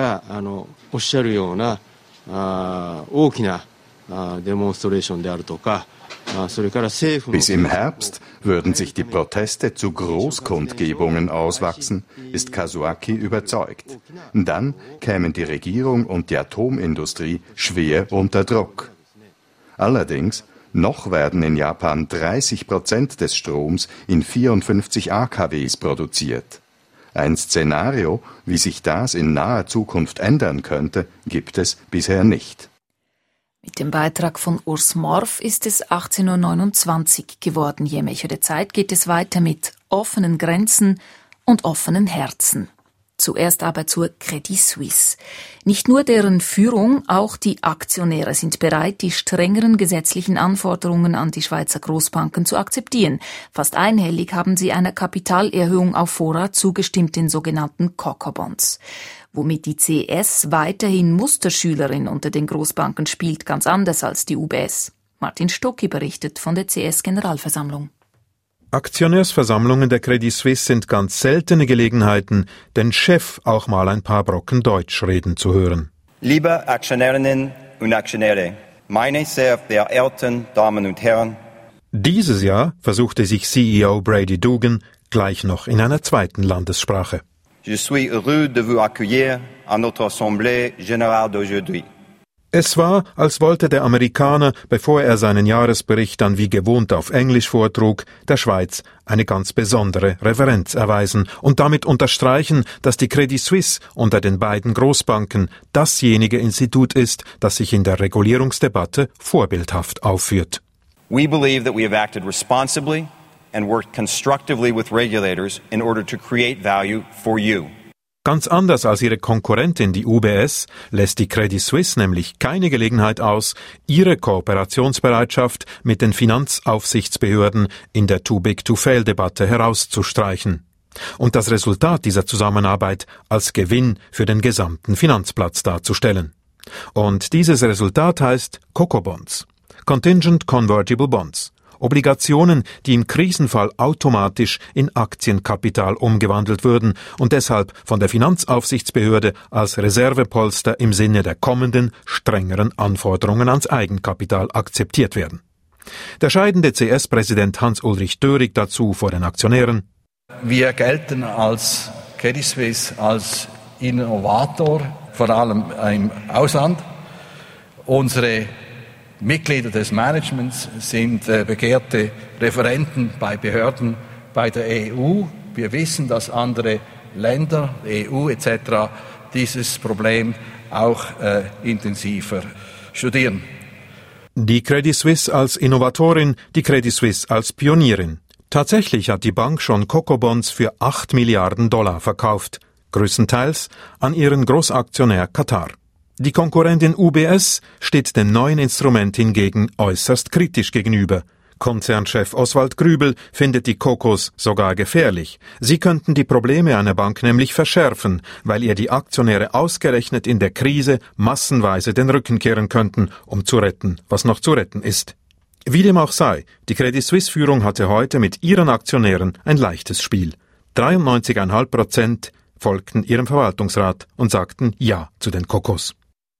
Bis im Herbst würden sich die Proteste zu Großkundgebungen auswachsen, ist Kazuaki überzeugt. Dann kämen die Regierung und die Atomindustrie schwer unter Druck. Allerdings, noch werden in Japan dreißig Prozent des Stroms in vierundfünfzig A K Ws produziert. Ein Szenario, wie sich das in naher Zukunft ändern könnte, gibt es bisher nicht. Mit dem Beitrag von Urs Morf ist es achtzehn Uhr neunundzwanzig geworden. Je mehr der Zeit geht es weiter mit offenen Grenzen und offenen Herzen. Zuerst aber zur Credit Suisse. Nicht nur deren Führung, auch die Aktionäre sind bereit, die strengeren gesetzlichen Anforderungen an die Schweizer Großbanken zu akzeptieren. Fast einhellig haben sie einer Kapitalerhöhung auf Vorrat zugestimmt, den sogenannten Cocker-Bonds. Womit die C S weiterhin Musterschülerin unter den Großbanken spielt, ganz anders als die U B S. Martin Stocki berichtet von der C S-Generalversammlung. Aktionärsversammlungen der Credit Suisse sind ganz seltene Gelegenheiten, den Chef auch mal ein paar Brocken Deutsch reden zu hören. Liebe Aktionärinnen und Aktionäre, meine sehr verehrten Damen und Herren. Dieses Jahr versuchte sich C E O Brady Dugan gleich noch in einer zweiten Landessprache. Je suis heureux de vous accueillir à notre Assemblée générale d'aujourd'hui. Es war, als wollte der Amerikaner, bevor er seinen Jahresbericht dann wie gewohnt auf Englisch vortrug, der Schweiz eine ganz besondere Reverenz erweisen und damit unterstreichen, dass die Credit Suisse unter den beiden Großbanken dasjenige Institut ist, das sich in der Regulierungsdebatte vorbildhaft aufführt. We believe that we have acted responsibly and worked constructively with regulators in order to create value for you. Ganz anders als ihre Konkurrentin, die U B S, lässt die Credit Suisse nämlich keine Gelegenheit aus, ihre Kooperationsbereitschaft mit den Finanzaufsichtsbehörden in der Too-Big-to-Fail-Debatte herauszustreichen und das Resultat dieser Zusammenarbeit als Gewinn für den gesamten Finanzplatz darzustellen. Und dieses Resultat heißt CoCo-Bonds, Contingent Convertible Bonds. Obligationen, die im Krisenfall automatisch in Aktienkapital umgewandelt würden und deshalb von der Finanzaufsichtsbehörde als Reservepolster im Sinne der kommenden, strengeren Anforderungen ans Eigenkapital akzeptiert werden. Der scheidende C S-Präsident Hans-Ulrich Dörig dazu vor den Aktionären: Wir gelten als Credit Suisse als Innovator, vor allem im Ausland. Unsere Mitglieder des Managements sind äh, begehrte Referenten bei Behörden bei der E U. Wir wissen, dass andere Länder, E U et cetera, dieses Problem auch äh, intensiver studieren. Die Credit Suisse als Innovatorin, die Credit Suisse als Pionierin. Tatsächlich hat die Bank schon CoCo-Bonds für acht Milliarden Dollar verkauft, größtenteils an ihren Großaktionär Katar. Die Konkurrentin U B S steht dem neuen Instrument hingegen äußerst kritisch gegenüber. Konzernchef Oswald Grübel findet die CoCos sogar gefährlich. Sie könnten die Probleme einer Bank nämlich verschärfen, weil ihr die Aktionäre ausgerechnet in der Krise massenweise den Rücken kehren könnten, um zu retten, was noch zu retten ist. Wie dem auch sei, die Credit Suisse-Führung hatte heute mit ihren Aktionären ein leichtes Spiel. dreiundneunzig Komma fünf Prozent folgten ihrem Verwaltungsrat und sagten Ja zu den CoCos.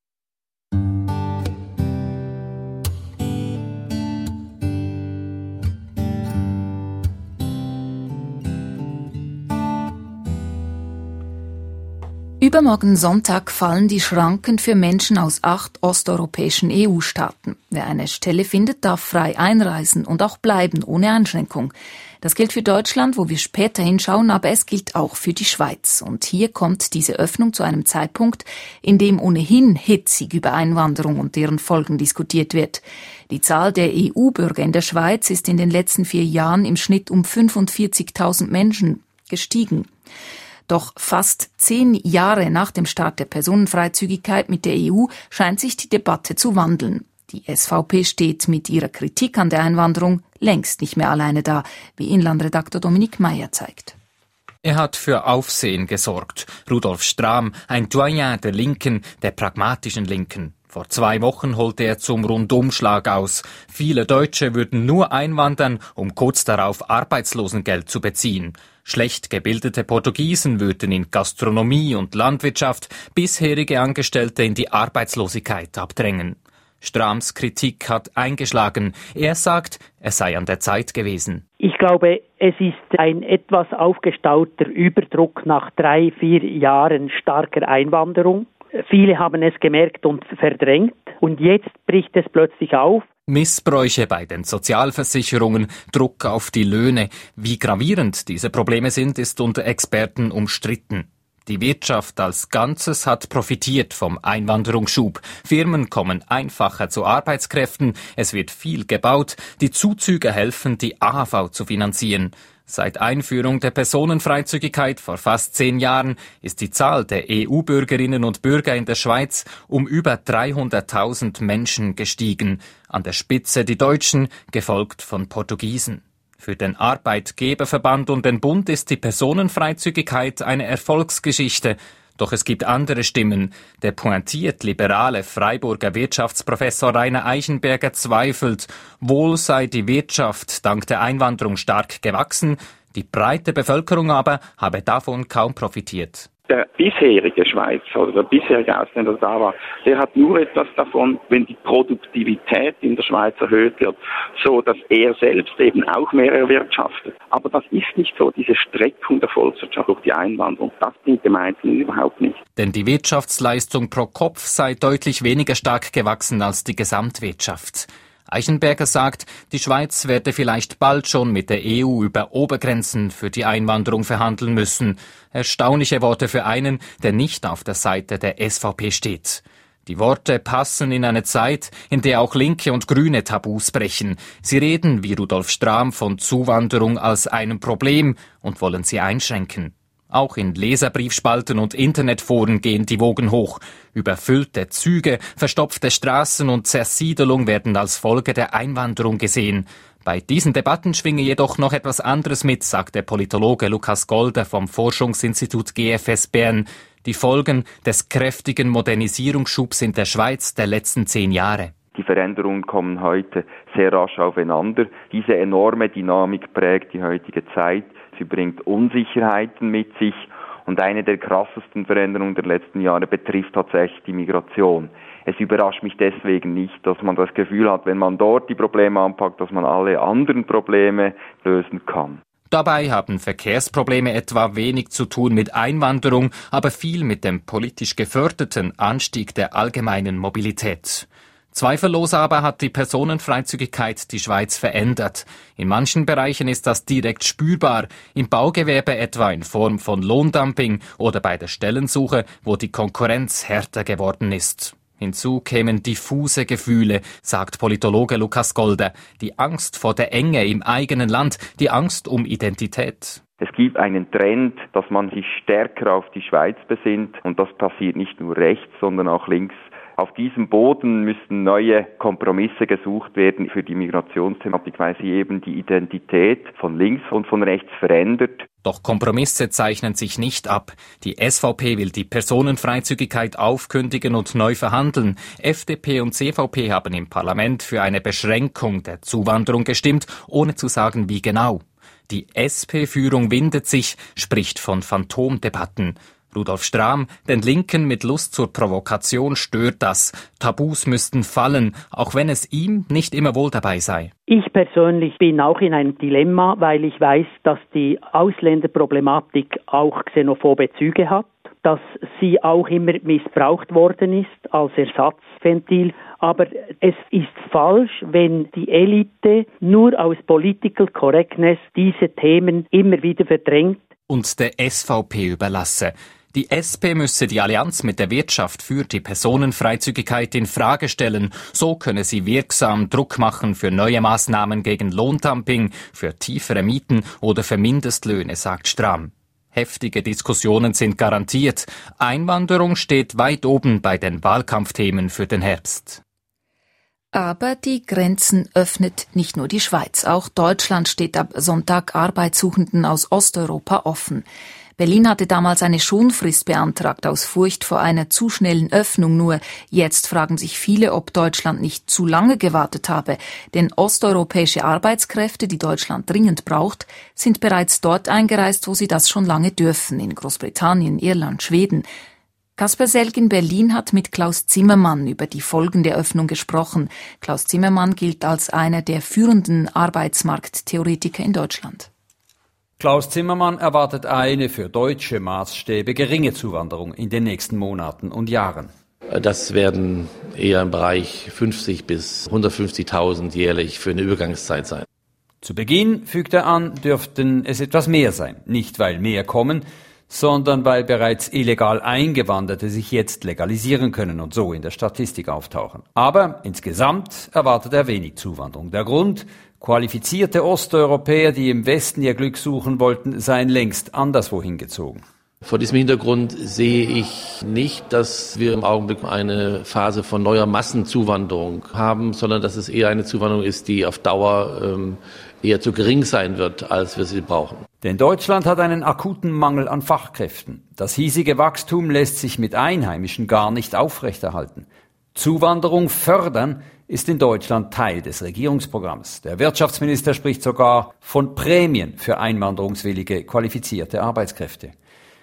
Übermorgen Sonntag fallen die Schranken für Menschen aus acht osteuropäischen E U-Staaten. Wer eine Stelle findet, darf frei einreisen und auch bleiben, ohne Einschränkung. Das gilt für Deutschland, wo wir später hinschauen, aber es gilt auch für die Schweiz. Und hier kommt diese Öffnung zu einem Zeitpunkt, in dem ohnehin hitzig über Einwanderung und deren Folgen diskutiert wird. Die Zahl der E U-Bürger in der Schweiz ist in den letzten vier Jahren im Schnitt um fünfundvierzigtausend Menschen gestiegen. Doch fast zehn Jahre nach dem Start der Personenfreizügigkeit mit der E U scheint sich die Debatte zu wandeln. Die S V P steht mit ihrer Kritik an der Einwanderung längst nicht mehr alleine da, wie Inlandredakteur Dominik Meyer zeigt. Er hat für Aufsehen gesorgt. Rudolf Strahm, ein Doyen der Linken, der pragmatischen Linken. Vor zwei Wochen holte er zum Rundumschlag aus. Viele Deutsche würden nur einwandern, um kurz darauf Arbeitslosengeld zu beziehen. Schlecht gebildete Portugiesen würden in Gastronomie und Landwirtschaft bisherige Angestellte in die Arbeitslosigkeit abdrängen. Strahms Kritik hat eingeschlagen. Er sagt, es sei an der Zeit gewesen. Ich glaube, es ist ein etwas aufgestauter Überdruck nach drei, vier Jahren starker Einwanderung. Viele haben es gemerkt und verdrängt. Und jetzt bricht es plötzlich auf. Missbräuche bei den Sozialversicherungen, Druck auf die Löhne. Wie gravierend diese Probleme sind, ist unter Experten umstritten. Die Wirtschaft als Ganzes hat profitiert vom Einwanderungsschub. Firmen kommen einfacher zu Arbeitskräften, es wird viel gebaut, die Zuzüge helfen, die A H V zu finanzieren. Seit Einführung der Personenfreizügigkeit vor fast zehn Jahren ist die Zahl der E U-Bürgerinnen und Bürger in der Schweiz um über dreihunderttausend Menschen gestiegen. An der Spitze die Deutschen, gefolgt von Portugiesen. Für den Arbeitgeberverband und den Bund ist die Personenfreizügigkeit eine Erfolgsgeschichte. Doch es gibt andere Stimmen. Der pointiert liberale Freiburger Wirtschaftsprofessor Rainer Eichenberger zweifelt. Wohl sei die Wirtschaft dank der Einwanderung stark gewachsen, die breite Bevölkerung aber habe davon kaum profitiert. Der bisherige Schweizer oder der bisherige Ausländer, der da war, der hat nur etwas davon, wenn die Produktivität in der Schweiz erhöht wird, so dass er selbst eben auch mehr erwirtschaftet. Aber das ist nicht so, diese Streckung der Volkswirtschaft durch die Einwanderung, das bringt dem Einzelnen überhaupt nicht. Denn die Wirtschaftsleistung pro Kopf sei deutlich weniger stark gewachsen als die Gesamtwirtschaft. Eichenberger sagt, die Schweiz werde vielleicht bald schon mit der E U über Obergrenzen für die Einwanderung verhandeln müssen. Erstaunliche Worte für einen, der nicht auf der Seite der S V P steht. Die Worte passen in eine Zeit, in der auch Linke und Grüne Tabus brechen. Sie reden, wie Rudolf Strahm, von Zuwanderung als einem Problem und wollen sie einschränken. Auch in Leserbriefspalten und Internetforen gehen die Wogen hoch. Überfüllte Züge, verstopfte Straßen und Zersiedelung werden als Folge der Einwanderung gesehen. Bei diesen Debatten schwinge jedoch noch etwas anderes mit, sagt der Politologe Lukas Golder vom Forschungsinstitut G F S Bern. Die Folgen des kräftigen Modernisierungsschubs in der Schweiz der letzten zehn Jahre. Die Veränderungen kommen heute sehr rasch aufeinander. Diese enorme Dynamik prägt die heutige Zeit. Sie bringt Unsicherheiten mit sich und eine der krassesten Veränderungen der letzten Jahre betrifft tatsächlich die Migration. Es überrascht mich deswegen nicht, dass man das Gefühl hat, wenn man dort die Probleme anpackt, dass man alle anderen Probleme lösen kann. Dabei haben Verkehrsprobleme etwa wenig zu tun mit Einwanderung, aber viel mit dem politisch geförderten Anstieg der allgemeinen Mobilität. Zweifellos aber hat die Personenfreizügigkeit die Schweiz verändert. In manchen Bereichen ist das direkt spürbar, im Baugewerbe etwa in Form von Lohndumping oder bei der Stellensuche, wo die Konkurrenz härter geworden ist. Hinzu kämen diffuse Gefühle, sagt Politologe Lukas Golder, die Angst vor der Enge im eigenen Land, die Angst um Identität. Es gibt einen Trend, dass man sich stärker auf die Schweiz besinnt und das passiert nicht nur rechts, sondern auch links. Auf diesem Boden müssten neue Kompromisse gesucht werden für die Migrationsthematik, weil sie eben die Identität von links und von rechts verändert. Doch Kompromisse zeichnen sich nicht ab. Die S V P will die Personenfreizügigkeit aufkündigen und neu verhandeln. F D P und C V P haben im Parlament für eine Beschränkung der Zuwanderung gestimmt, ohne zu sagen, wie genau. Die S P-Führung windet sich, spricht von Phantomdebatten. Rudolf Strahm, den Linken mit Lust zur Provokation stört das. Tabus müssten fallen, auch wenn es ihm nicht immer wohl dabei sei. Ich persönlich bin auch in einem Dilemma, weil ich weiß, dass die Ausländerproblematik auch xenophobe Züge hat, dass sie auch immer missbraucht worden ist als Ersatzventil. Aber es ist falsch, wenn die Elite nur aus Political Correctness diese Themen immer wieder verdrängt und der S V P überlasse. Die S P müsse die Allianz mit der Wirtschaft für die Personenfreizügigkeit in Frage stellen. So könne sie wirksam Druck machen für neue Maßnahmen gegen Lohndumping, für tiefere Mieten oder für Mindestlöhne, sagt Strahm. Heftige Diskussionen sind garantiert. Einwanderung steht weit oben bei den Wahlkampfthemen für den Herbst. Aber die Grenzen öffnet nicht nur die Schweiz. Auch Deutschland steht ab Sonntag Arbeitssuchenden aus Osteuropa offen. Berlin hatte damals eine Schonfrist beantragt aus Furcht vor einer zu schnellen Öffnung. Nur jetzt fragen sich viele, ob Deutschland nicht zu lange gewartet habe. Denn osteuropäische Arbeitskräfte, die Deutschland dringend braucht, sind bereits dort eingereist, wo sie das schon lange dürfen. In Großbritannien, Irland, Schweden. Kasper Selg in Berlin hat mit Klaus Zimmermann über die Folgen der Öffnung gesprochen. Klaus Zimmermann gilt als einer der führenden Arbeitsmarkttheoretiker in Deutschland. Klaus Zimmermann erwartet eine für deutsche Maßstäbe geringe Zuwanderung in den nächsten Monaten und Jahren. Das werden eher im Bereich fünfzig bis hundertfünfzigtausend jährlich für eine Übergangszeit sein. Zu Beginn, fügt er an, dürften es etwas mehr sein. Nicht, weil mehr kommen, sondern weil bereits illegal Eingewanderte sich jetzt legalisieren können und so in der Statistik auftauchen. Aber insgesamt erwartet er wenig Zuwanderung. Der Grund: qualifizierte Osteuropäer, die im Westen ihr Glück suchen wollten, seien längst anderswo hingezogen. Vor diesem Hintergrund sehe ich nicht, dass wir im Augenblick eine Phase von neuer Massenzuwanderung haben, sondern dass es eher eine Zuwanderung ist, die auf Dauer ähm, eher zu gering sein wird, als wir sie brauchen. Denn Deutschland hat einen akuten Mangel an Fachkräften. Das hiesige Wachstum lässt sich mit Einheimischen gar nicht aufrechterhalten. Zuwanderung fördern ist in Deutschland Teil des Regierungsprogramms. Der Wirtschaftsminister spricht sogar von Prämien für einwanderungswillige, qualifizierte Arbeitskräfte.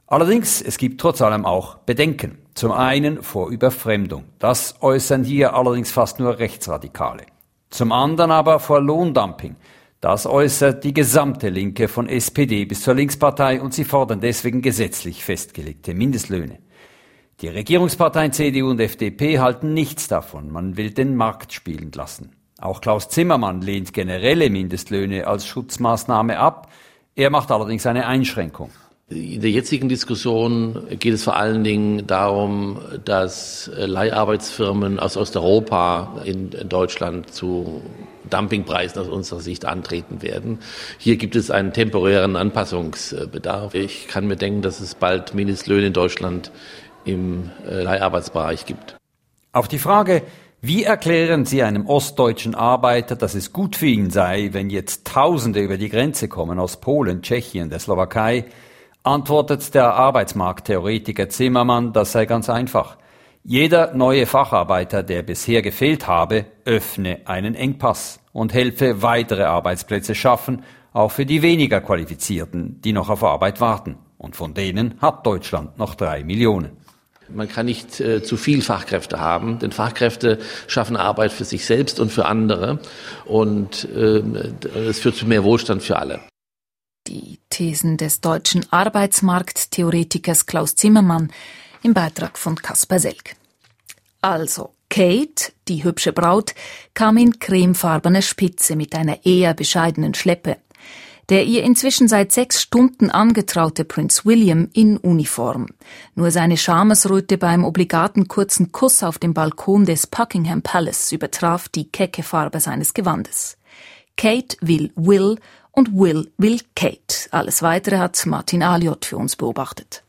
Allerdings, es gibt trotz allem auch Bedenken. Zum einen vor Überfremdung. Das äußern hier allerdings fast nur Rechtsradikale. Zum anderen aber vor Lohndumping. Das äußert die gesamte Linke von S P D bis zur Linkspartei und sie fordern deswegen gesetzlich festgelegte Mindestlöhne. Die Regierungsparteien C D U und F D P halten nichts davon. Man will den Markt spielen lassen. Auch Klaus Zimmermann lehnt generelle Mindestlöhne als Schutzmaßnahme ab. Er macht allerdings eine Einschränkung. In der jetzigen Diskussion geht es vor allen Dingen darum, dass Leiharbeitsfirmen aus Osteuropa in Deutschland zu Dumpingpreisen aus unserer Sicht antreten werden. Hier gibt es einen temporären Anpassungsbedarf. Ich kann mir denken, dass es bald Mindestlöhne in Deutschland im Leiharbeitsbereich gibt. Auf die Frage, wie erklären Sie einem ostdeutschen Arbeiter, dass es gut für ihn sei, wenn jetzt Tausende über die Grenze kommen aus Polen, Tschechien, der Slowakei, antwortet der Arbeitsmarkttheoretiker Zimmermann, das sei ganz einfach. Jeder neue Facharbeiter, der bisher gefehlt habe, öffne einen Engpass und helfe weitere Arbeitsplätze schaffen, auch für die weniger Qualifizierten, die noch auf Arbeit warten. Und von denen hat Deutschland noch drei Millionen. Man kann nicht äh, zu viel Fachkräfte haben, denn Fachkräfte schaffen Arbeit für sich selbst und für andere und äh, es führt zu mehr Wohlstand für alle. Die Thesen des deutschen Arbeitsmarkttheoretikers Klaus Zimmermann im Beitrag von Kasper Selk. Also, Kate, die hübsche Braut, kam in cremefarbener Spitze mit einer eher bescheidenen Schleppe. Der ihr inzwischen seit sechs Stunden angetraute Prinz William in Uniform. Nur seine Schamesröte beim obligaten kurzen Kuss auf dem Balkon des Buckingham Palace übertraf die kecke Farbe seines Gewandes. Kate will Will und Will will Kate. Alles Weitere hat Martin Aliot für uns beobachtet.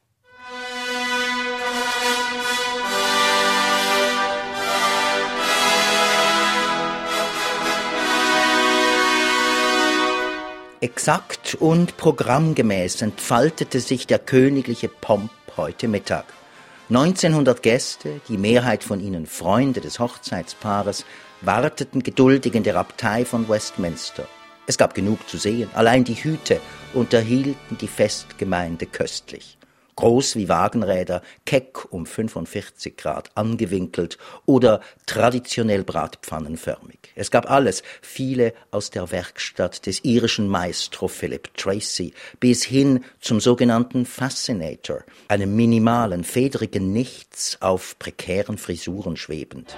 Exakt und programmgemäß entfaltete sich der königliche Pomp heute Mittag. neunzehnhundert Gäste, die Mehrheit von ihnen Freunde des Hochzeitspaares, warteten geduldig in der Abtei von Westminster. Es gab genug zu sehen, allein die Hüte unterhielten die Festgemeinde köstlich. Groß wie Wagenräder, keck um fünfundvierzig Grad angewinkelt oder traditionell bratpfannenförmig. Es gab alles, viele aus der Werkstatt des irischen Maestro Philip Tracy bis hin zum sogenannten Fascinator, einem minimalen, fedrigen Nichts auf prekären Frisuren schwebend.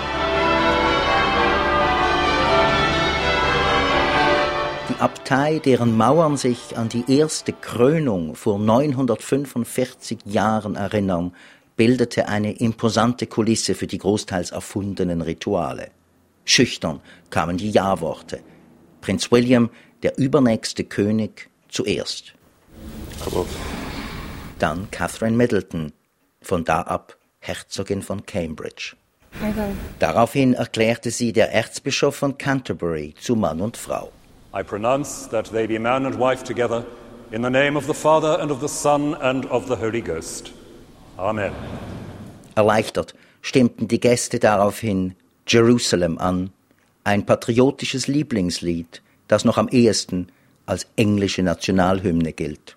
Die Abtei, deren Mauern sich an die erste Krönung vor neunhundertfünfundvierzig Jahren erinnern, bildete eine imposante Kulisse für die großteils erfundenen Rituale. Schüchtern kamen die Ja-Worte. Prinz William, der übernächste König, zuerst. Aber dann Catherine Middleton, von da ab Herzogin von Cambridge. Aber daraufhin erklärte sie der Erzbischof von Canterbury zu Mann und Frau. I pronounce that they be man and wife together in the name of the Father and of the Son and of the Holy Ghost. Amen. Erleichtert stimmten die Gäste daraufhin Jerusalem an, ein patriotisches Lieblingslied, das noch am ehesten als englische Nationalhymne gilt.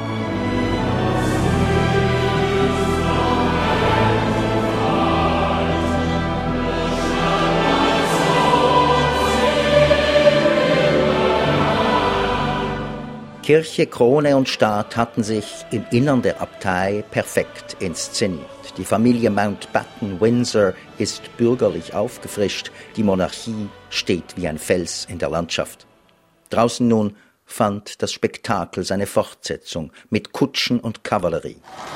Kirche, Krone und Staat hatten sich im Innern der Abtei perfekt inszeniert. Die Familie Mountbatten-Windsor ist bürgerlich aufgefrischt, die Monarchie steht wie ein Fels in der Landschaft. Draußen nun fand das Spektakel seine Fortsetzung mit Kutschen und Kavallerie.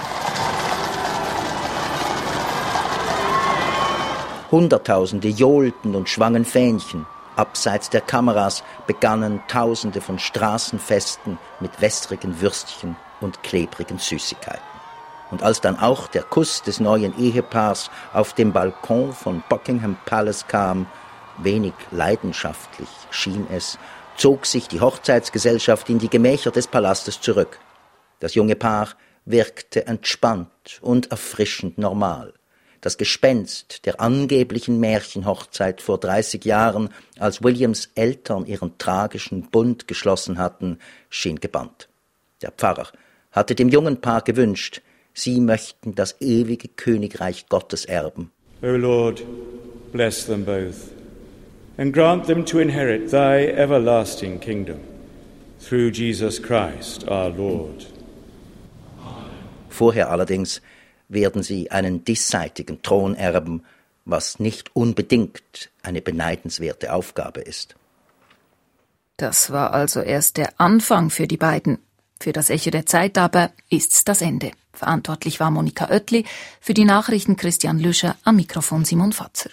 Hunderttausende johlten und schwangen Fähnchen. Abseits der Kameras begannen Tausende von Straßenfesten mit wässrigen Würstchen und klebrigen Süßigkeiten. Und als dann auch der Kuss des neuen Ehepaars auf dem Balkon von Buckingham Palace kam, wenig leidenschaftlich schien es, zog sich die Hochzeitsgesellschaft in die Gemächer des Palastes zurück. Das junge Paar wirkte entspannt und erfrischend normal. Das Gespenst der angeblichen Märchenhochzeit vor dreißig Jahren, als Williams Eltern ihren tragischen Bund geschlossen hatten, schien gebannt. Der Pfarrer hatte dem jungen Paar gewünscht, sie möchten das ewige Königreich Gottes erben. O Lord, bless them both and grant them to inherit thy everlasting kingdom through Jesus Christ our Lord. Vorher allerdings werden sie einen diesseitigen Thron erben, was nicht unbedingt eine beneidenswerte Aufgabe ist. Das war also erst der Anfang für die beiden. Für das Echo der Zeit aber ist's das Ende. Verantwortlich war Monika Oetli, für die Nachrichten Christian Lüscher, am Mikrofon Simon Fatzer.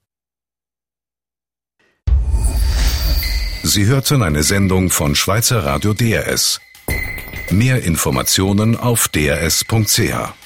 Sie hörten eine Sendung von Schweizer Radio D R S. Mehr Informationen auf d r s punkt c h.